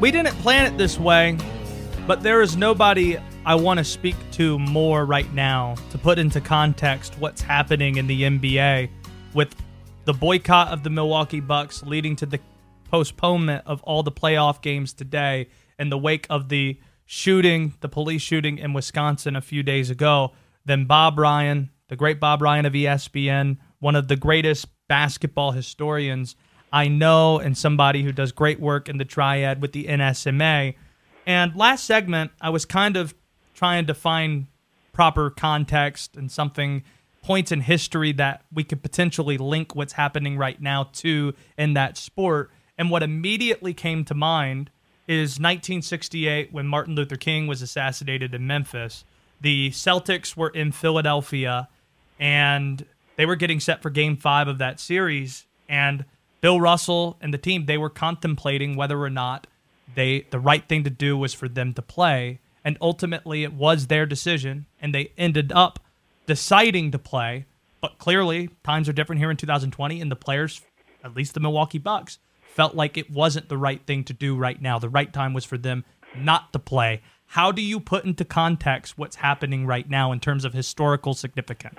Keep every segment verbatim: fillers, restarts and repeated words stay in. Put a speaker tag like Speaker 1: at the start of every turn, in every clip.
Speaker 1: We didn't plan it this way, but there is nobody I want to speak to more right now to put into context what's happening in the N B A with the boycott of the Milwaukee Bucks leading to the postponement of all the playoff games today in the wake of the shooting, the police shooting in Wisconsin a few days ago. Then Bob Ryan, the great Bob Ryan of E S P N, one of the greatest basketball historians I know and somebody who does great work in the triad with the N S M A. And last segment, I was kind of trying to find proper context and something, points in history that we could potentially link what's happening right now to in that sport. And what immediately came to mind is nineteen sixty-eight when Martin Luther King was assassinated in Memphis. The Celtics were in Philadelphia, and they were getting set for Game five of that series. And Bill Russell and the team, they were contemplating whether or not they the right thing to do was for them to play. And ultimately, it was their decision, and they ended up deciding to play. But clearly, times are different here in two thousand twenty, and the players, at least the Milwaukee Bucks, felt like it wasn't the right thing to do right now. The right time was for them not to play. How do you put into context what's happening right now in terms of historical significance?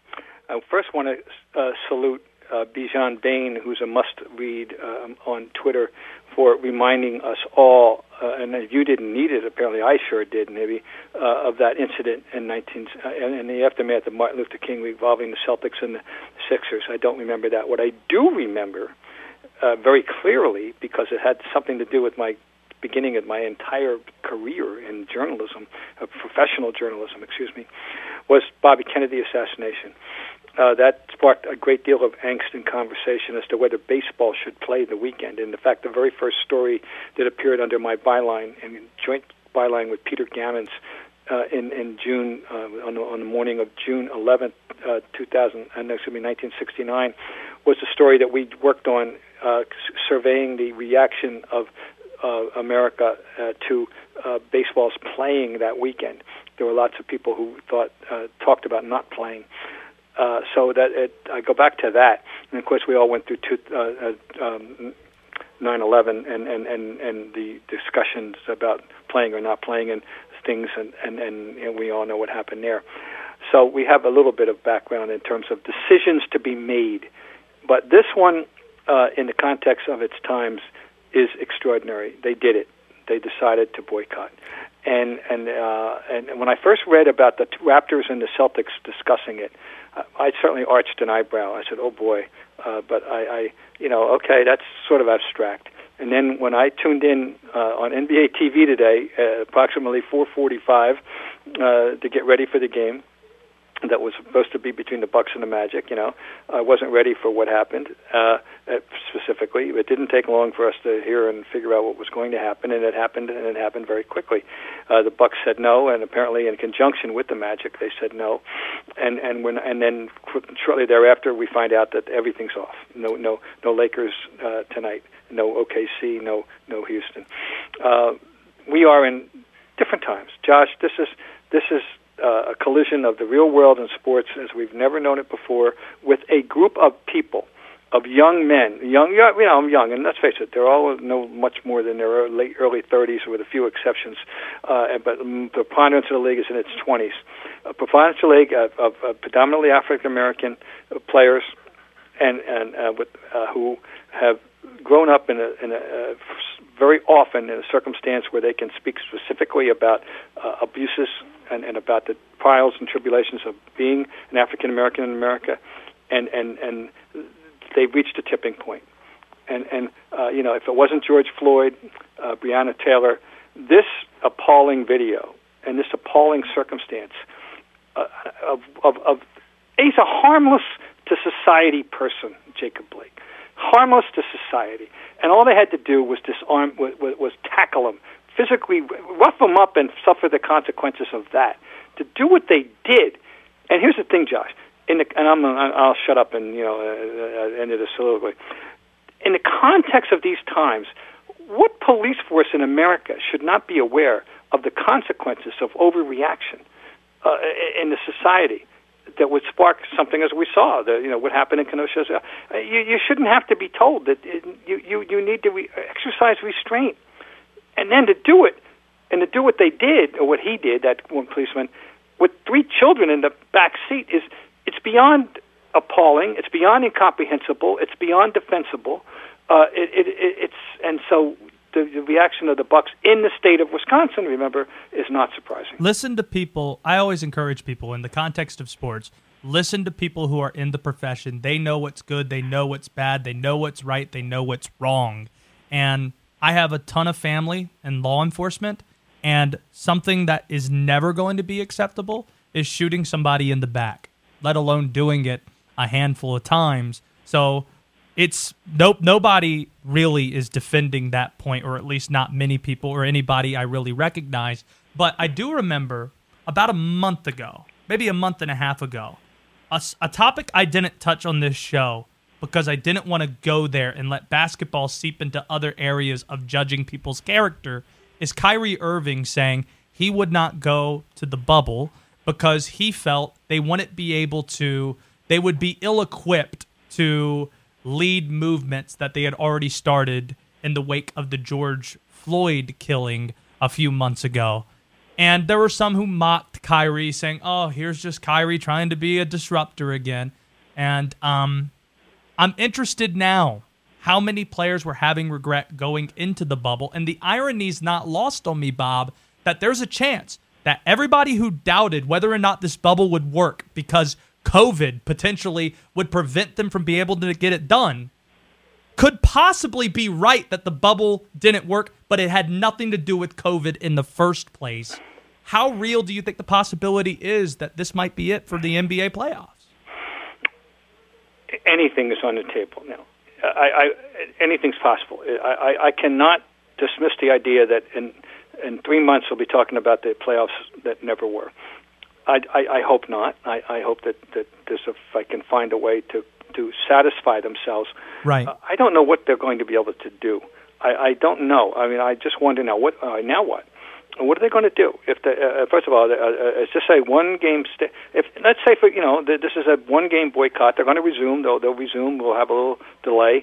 Speaker 2: I first want to uh, salute uh, Bijan Bain, who's a must-read uh, on Twitter, for reminding us all, uh, and if you didn't need it, apparently I sure did, maybe, uh, of that incident in nineteen uh, in the aftermath of Martin Luther King involving the Celtics and the Sixers. I don't remember that. What I do remember uh, very clearly, because it had something to do with my beginning of my entire career in journalism, uh, professional journalism, excuse me, was Bobby Kennedy assassination. Uh, that sparked a great deal of angst and conversation as to whether baseball should play the weekend. And in fact, the very first story that appeared under my byline, and joint byline with Peter Gammons, uh, in in June uh, on, the, on the morning of June eleventh, uh, two thousand, uh, excuse me, nineteen sixty-nine, was a story that we worked on, uh, surveying the reaction of uh, America uh, to uh, baseball's playing that weekend. There were lots of people who thought uh, talked about not playing. Uh, so that it, I go back to that, and of course we all went through two, uh, uh, um, nine eleven and, and, and, and the discussions about playing or not playing and things, and, and, and, and we all know what happened there. So we have a little bit of background in terms of decisions to be made, but this one, uh, in the context of its times, is extraordinary. They did it. They decided to boycott. And and uh, and when I first read about the Raptors and the Celtics discussing it, uh, I certainly arched an eyebrow. I said, "Oh boy!" Uh, but I, I, you know, okay, that's sort of abstract. And then when I tuned in uh, on N B A T V today, uh, approximately four forty-five, uh, to get ready for the game that was supposed to be between the Bucks and the Magic, you know, I wasn't ready for what happened uh, specifically. It didn't take long for us to hear and figure out what was going to happen, and it happened, and it happened very quickly. Uh, the Bucks said no, and apparently in conjunction with the Magic, they said no, and and when and then shortly thereafter, we find out that everything's off. No, no, no Lakers uh, tonight. No O K C. No, no Houston. Uh, we are in different times, Josh. This is this is. Uh, a collision of the real world and sports as we've never known it before, with a group of people, of young men, young, you know, I'm young, and let's face it, they're all no much more than their late early thirties, with a few exceptions. Uh, but the preponderance of the league is in its twenties. A preponderance of the league of, of, of predominantly African American players, and and uh, with uh, who have grown up in a, in a uh, very often in a circumstance where they can speak specifically about uh, abuses and, and about the trials and tribulations of being an African American in America, and and and they've reached a tipping point. And and uh, you know, if it wasn't George Floyd, uh, Breonna Taylor, this appalling video and this appalling circumstance uh, of of of he's a harmless to society person, Jacob Blake. Harmless to society, and all they had to do was disarm, was, was tackle him, physically rough him up, and suffer the consequences of that. To do what they did, and here's the thing, Josh. In the, and I'm, I'll shut up and you know uh, end of the soliloquy. In the context of these times, what police force in America should not be aware of the consequences of overreaction uh, in the society that would spark something as we saw, the, you know, what happened in Kenosha? Uh, you, you shouldn't have to be told that it, you, you, you need to re- exercise restraint. and then to do it, and to do what they did, or what he did, that one policeman, with three children in the back seat, is it's beyond appalling. It's beyond incomprehensible. It's beyond defensible. Uh, it, it, it, it's and so the, the reaction of the Bucks in the state of Wisconsin, remember, is not surprising.
Speaker 1: Listen to people. I always encourage people in the context of sports. Listen to people who are in the profession. They know what's good. They know what's bad. They know what's right. They know what's wrong. And I have a ton of family in law enforcement, and something that is never going to be acceptable is shooting somebody in the back, let alone doing it a handful of times. So it's nope. Nobody really is defending that point, or at least not many people or anybody I really recognize. But I do remember about a month ago, maybe a month and a half ago, a, a topic I didn't touch on this show because I didn't want to go there and let basketball seep into other areas of judging people's character, is Kyrie Irving saying he would not go to the bubble because he felt they wouldn't be able to, they would be ill-equipped to lead movements that they had already started in the wake of the George Floyd killing a few months ago. And there were some who mocked Kyrie, saying, oh, here's just Kyrie trying to be a disruptor again. And um, I'm interested now how many players were having regret going into the bubble. And the irony's not lost on me, Bob, that there's a chance that everybody who doubted whether or not this bubble would work because COVID potentially would prevent them from being able to get it done could possibly be right that the bubble didn't work, but it had nothing to do with COVID in the first place. How real do you think the possibility is that this might be it for the N B A playoffs?
Speaker 2: Anything is on the table now. I, I, anything's possible. I, I, I cannot dismiss the idea that in in three months we'll be talking about the playoffs that never were. I, I, I hope not. I, I hope that, that there's a, if I can find a way to, to satisfy themselves.
Speaker 1: Right. Uh,
Speaker 2: I don't know what they're going to be able to do. I, I don't know. I mean, I just wonder now. What uh, now? What? What are they going to do? If the uh, first of all, uh, uh, it's just a one game. St- if let's say for you know th- this is a one game boycott, they're going to resume. They'll they'll resume. We'll have a little delay.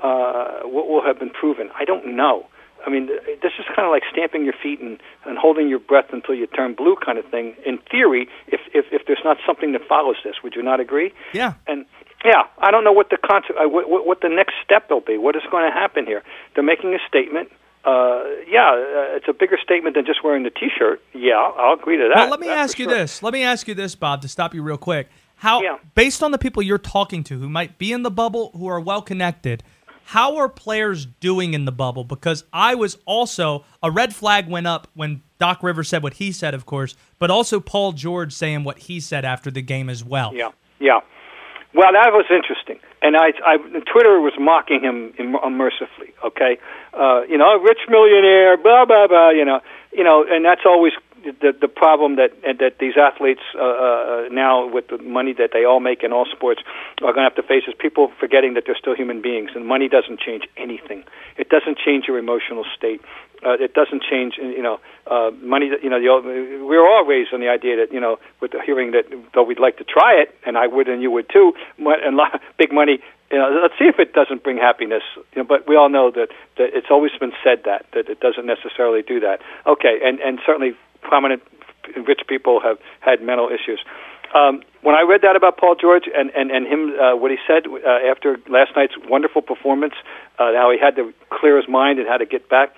Speaker 2: Uh, what will have been proven? I don't know. I mean, this is kind of like stamping your feet and, and holding your breath until you turn blue kind of thing. In theory, if, if if there's not something that follows this, would you not agree?
Speaker 1: Yeah.
Speaker 2: And yeah, I don't know what the concept, uh, what, what, what the next step will be. What is going to happen here? They're making a statement. Uh, yeah, uh, it's a bigger statement than just wearing the T-shirt. Yeah, I'll agree to that.
Speaker 1: Well, let me
Speaker 2: That's
Speaker 1: ask you
Speaker 2: sure.
Speaker 1: this. Let me ask you this, Bob, to stop you real quick. How,
Speaker 2: yeah.
Speaker 1: based on the people you're talking to who might be in the bubble, who are well connected, how are players doing in the bubble? Because I was also, a red flag went up when Doc Rivers said what he said, of course, but also Paul George saying what he said after the game as well.
Speaker 2: Yeah, yeah. Well, that was interesting. And I, I Twitter was mocking him unmercifully, okay? Uh, you know, rich millionaire, blah, blah, blah, you know. You know, and that's always the the problem that that these athletes uh, uh, now, with the money that they all make in all sports, are going to have to face, is people forgetting that they're still human beings, and money doesn't change anything. It doesn't change your emotional state. Uh, it doesn't change, you know, uh, money. You know, the, we're all raised on the idea that, you know, with the hearing that though we'd like to try it, and I would, and you would too, and big money. You know, let's see if it doesn't bring happiness. You know, but we all know that, that it's always been said that that it doesn't necessarily do that. Okay, and and certainly prominent rich people have had mental issues. Um, when I read that about Paul George and, and, and him, uh, what he said uh, after last night's wonderful performance, uh, how he had to clear his mind and how to get back,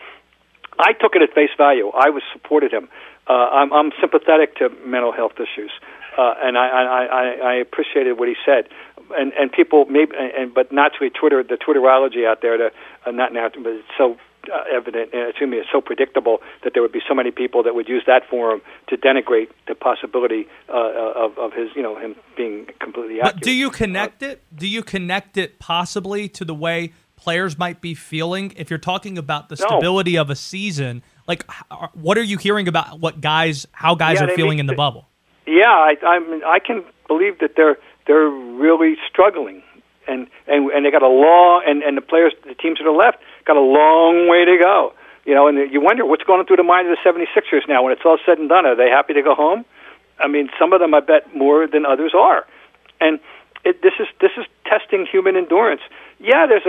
Speaker 2: I took it at face value. I was supported him. Uh, I'm, I'm sympathetic to mental health issues, uh, and I, I, I, I appreciated what he said. And and people maybe, and but not to a Twitter, the Twitterology out there, to uh, not now, but it's so uh, evident, uh, to me, it's so predictable that there would be so many people that would use that forum to denigrate the possibility uh, of of his, you know, him being completely accurate.
Speaker 1: But do you connect uh, it? Do you connect it possibly to the way players might be feeling if you're talking about the stability no. of a season? Like, what are you hearing about what guys, how guys
Speaker 2: yeah,
Speaker 1: are feeling in the
Speaker 2: th-
Speaker 1: bubble?
Speaker 2: Yeah, I I, I can believe that they're. They're really struggling, and, and and they got a long and, and the players, the teams to the left, got a long way to go. You know, and you wonder what's going through the mind of the seventy-sixers now when it's all said and done. Are they happy to go home? I mean, some of them, I bet, more than others are. And it, this is this is testing human endurance. Yeah, there's a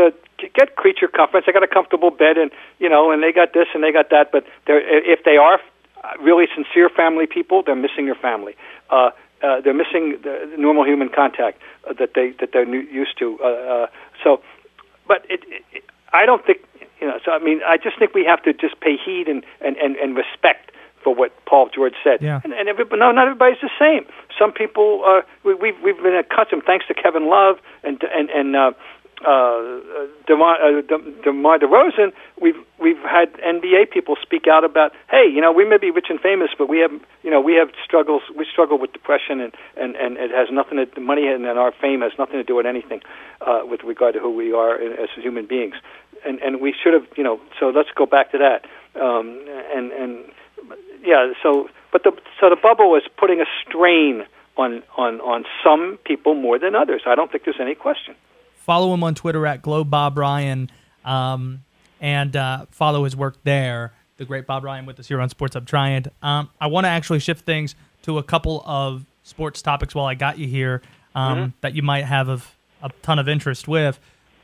Speaker 2: get creature comforts. They got a comfortable bed, and you know, and they got this and they got that. But they're, if they are really sincere family people, they're missing your family. Uh, uh, they're missing the, the normal human contact uh, that they that they're new, used to. Uh, uh, so, but it, it, I don't think you know. So I mean, I just think we have to just pay heed and and, and, and respect for what Paul George said.
Speaker 1: Yeah.
Speaker 2: And, and everybody, no, not everybody's the same. Some people, uh, we, we've we've been accustomed, thanks to Kevin Love and and and uh, uh, DeMar, uh, DeMar DeRozan, we've we've had N B A people speak out about, hey, you know, we may be rich and famous, but we have, you know, we have struggles. We struggle with depression, and and, and it has nothing to money and our fame has nothing to do with anything uh, with regard to who we are as human beings. And and we should have, you know. So let's go back to that. Um, and and. Yeah, so but the so the bubble is putting a strain on, on, on some people more than others. I don't think there's any question.
Speaker 1: Follow him on Twitter at Glow Bob Ryan, um, and uh, follow his work there. The great Bob Ryan with us here on Sports Hub Triad. Um, I want to actually shift things to a couple of sports topics while I got you here um, mm-hmm. that you might have of, a ton of interest with.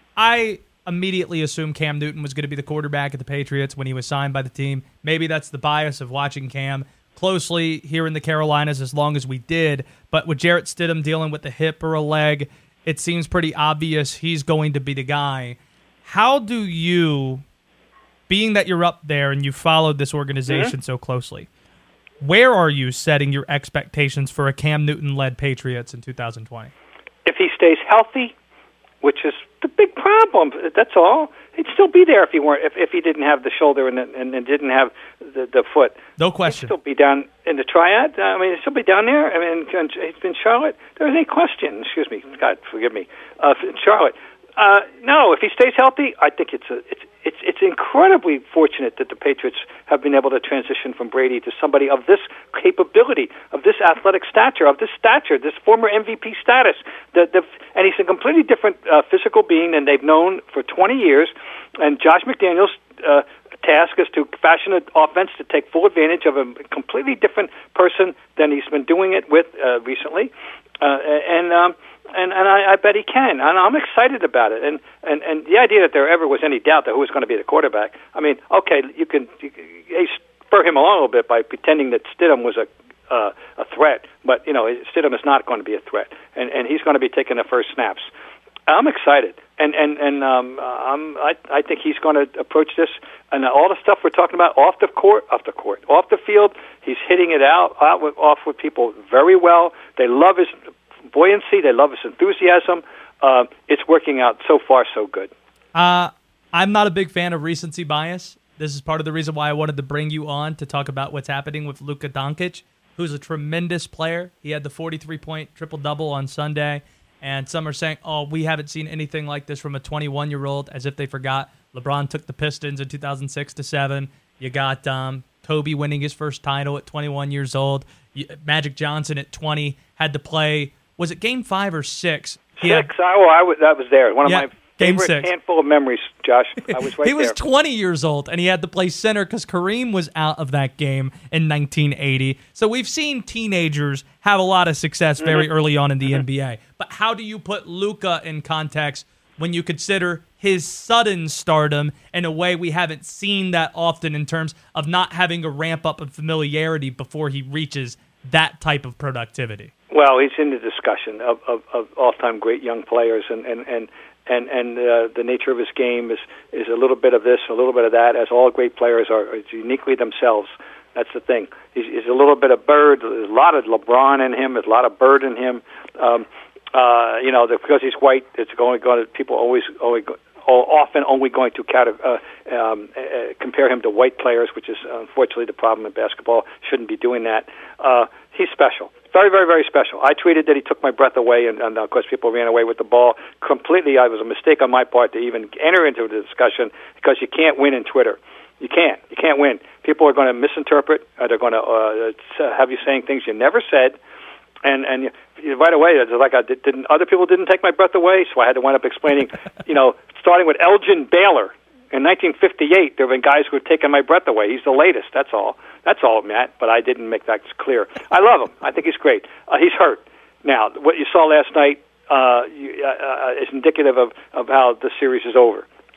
Speaker 1: I immediately assumed Cam Newton was going to be the quarterback of the Patriots when he was signed by the team. Maybe that's the bias of watching Cam closely here in the Carolinas as long as we did. But with Jarrett Stidham dealing with the hip or a leg, it seems pretty obvious he's going to be the guy. How do you, being that you're up there and you followed this organization mm-hmm. so closely, where are you setting your expectations for a Cam Newton-led Patriots in two thousand twenty?
Speaker 2: If he stays healthy, which is the big problem. That's all. He'd still be there if he weren't. If, if he didn't have the shoulder and and, and didn't have the, the foot.
Speaker 1: No question.
Speaker 2: He'd still be down in the triad. I mean, he'd still be down there. I mean, he's been Charlotte. There isn't any question. Excuse me. God, forgive me. Uh, Charlotte. Uh, no, if he stays healthy, I think it's a it's it's it's incredibly fortunate that the Patriots have been able to transition from Brady to somebody of this capability, of this athletic stature, of this stature, this former M V P status. The, the, and he's a completely different uh, physical being than they've known for twenty years. And Josh McDaniels' uh, task is to fashion an offense to take full advantage of a completely different person than he's been doing it with uh, recently. Uh, and um, and and I, I bet he can, and I'm excited about it. And, and and the idea that there ever was any doubt that who was going to be the quarterback, I mean, okay, you can you, you spur him along a little bit by pretending that Stidham was a uh, a threat, but you know, Stidham is not going to be a threat, and and he's going to be taking the first snaps. I'm excited, and and and um, I'm, I I think he's going to approach this, and all the stuff we're talking about off the court, off the court, off the field. He's hitting it out, out with, off with people very well. They love his buoyancy. They love his enthusiasm. Uh, it's working out so far, so good.
Speaker 1: Uh, I'm not a big fan of recency bias. This is part of the reason why I wanted to bring you on to talk about what's happening with Luka Doncic, who's a tremendous player. He had the forty-three point triple-double on Sunday, and some are saying, oh, we haven't seen anything like this from a twenty-one-year-old, as if they forgot. LeBron took the Pistons in two thousand six to seven. You got um, Kobe winning his first title at twenty-one years old. Magic Johnson at twenty had to play, was it game five or six?
Speaker 2: He six. Had, oh, I was, that was there. One of yeah, my favorite
Speaker 1: six.
Speaker 2: handful of memories, Josh. I was right
Speaker 1: He was
Speaker 2: there.
Speaker 1: twenty years old, and he had to play center because Kareem was out of that game in nineteen eighty. So we've seen teenagers have a lot of success very mm-hmm. early on in the mm-hmm. N B A. But how do you put Luka in context when you consider his sudden stardom in a way we haven't seen that often in terms of not having a ramp up of familiarity before he reaches that type of productivity?
Speaker 2: Well, he's in the discussion of, of, of all-time great young players, and and and and, and uh, the nature of his game is is a little bit of this, a little bit of that, as all great players are, are uniquely themselves. That's the thing. He's, he's a little bit of Bird. There's a lot of LeBron in him. There's a lot of Bird in him. Um, uh, you know, because he's white, it's going going to people always always. often only going to uh, um, uh, compare him to white players, which is unfortunately the problem in basketball. Shouldn't be doing that. Uh, he's special. Very, very, very special. I tweeted that he took my breath away, and, and of course people ran away with the ball completely. It was a mistake on my part to even enter into the discussion because you can't win in Twitter. You can't. You can't win. People are going to misinterpret. Uh, they're going to uh, have you saying things you never said. And and you, right away, it's like I did, didn't other people didn't take my breath away, so I had to wind up explaining. You know, starting with Elgin Baylor in nineteen fifty-eight, there have been guys who have taken my breath away. He's the latest. That's all. That's all, Matt. But I didn't make that clear. I love him. I think he's great. Uh, he's hurt. Now, what you saw last night uh, you, uh, is indicative of, of how the series is over.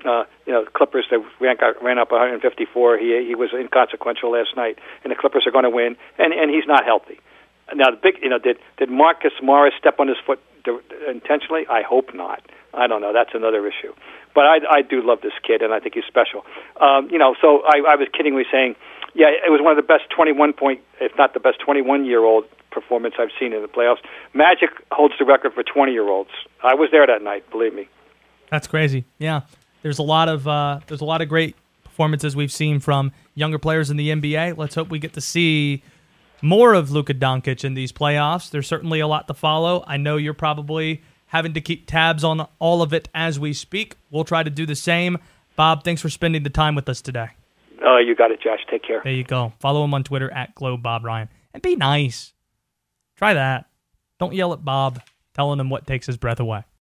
Speaker 2: Uh, you know, the Clippers, they ran, got, ran up one fifty-four. He he was inconsequential last night, and the Clippers are going to win, and, and he's not healthy. Now, the big, you know, did did Marcus Morris step on his foot intentionally? I hope not. I don't know. That's another issue. But I, I do love this kid, and I think he's special. Um, you know, so I, I was kiddingly saying, yeah, it was one of the best twenty-one point, if not the best twenty-one-year-old performance I've seen in the playoffs. Magic holds the record for twenty-year-olds. I was there that night, believe me.
Speaker 1: That's crazy. Yeah, there's a lot of uh, there's a lot of great performances we've seen from younger players in the N B A. Let's hope we get to see more of Luka Doncic in these playoffs. There's certainly a lot to follow. I know you're probably having to keep tabs on all of it as we speak. We'll try to do the same. Bob, thanks for spending the time with us today.
Speaker 2: Oh, you got it, Josh. Take care.
Speaker 1: There you go. Follow him on Twitter at Globe Bob Ryan. And be nice. Try that. Don't yell at Bob telling him what takes his breath away.